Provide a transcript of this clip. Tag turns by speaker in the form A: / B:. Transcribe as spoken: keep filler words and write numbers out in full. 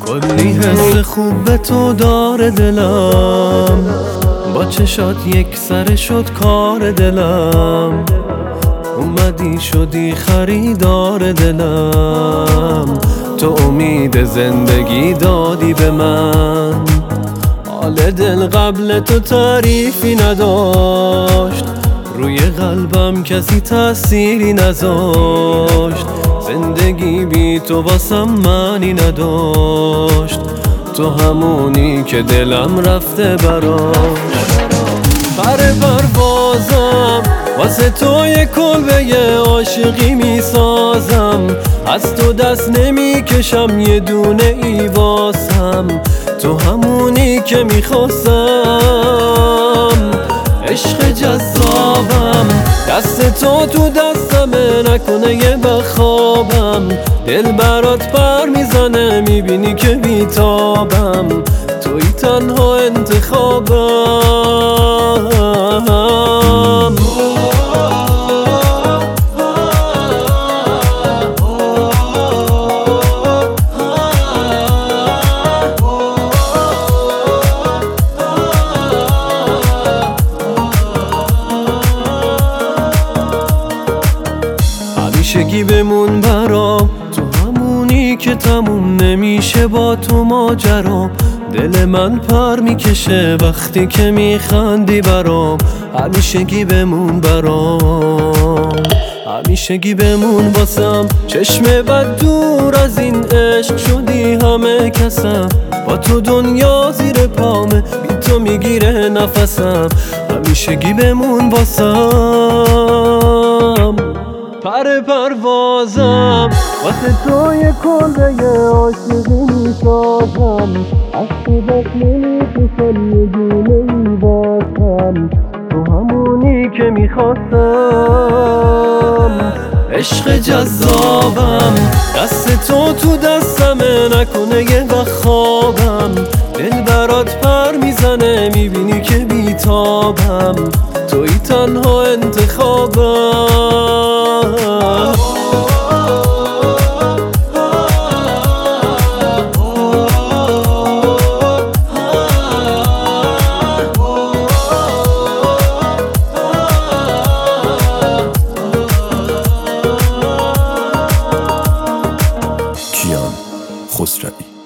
A: کلی حس خوب به تو داره دلم، با چشات یک سره شد کار دلم. اومدی شدی خریدار دلم، تو امید زندگی دادی به من. حال دل قبل تو تعریفی نداشت، روی قلبم کسی تأثیری نذاشت. زندگی بی تو واسم معنی نداشت، تو همونی که دلم رفته براش. پر پروازم واسه تو یک کلبه عاشقی میسازم، از تو دست نمیکشم یه دونه ای واسم. تو همونی که میخواستم، عشق جذابم، دست تو تو دستمه نکنه یه بخوابم. دل برات پر میزنه میبینی که بیتابم، توی تنها انتخابم. همیشگی بمون برام، تو همونی که تموم نمیشه با تو ماجرام. دل من پر میکشه وقتی که میخندی برام. همیشگی بمون برام، همیشگی بمون واسم. چشم بد دور از این عشق شدی همه کسم، با تو دنیا زیر پامه بی تو میگیره نفسم. همیشگی بمون واسم. پر پروازم واسه تو یه کلبه عاشقی میسازم، از تو دست نمیکشم یه دونه ای واسم. تو همونی که میخواستم، عشق جذابم، دست تو تو دستمه نکنه یه وقت خوابم. دل برات پر میزنه میبینی که بیتابم، توی تنها انتخابم.
B: کیان خسروی.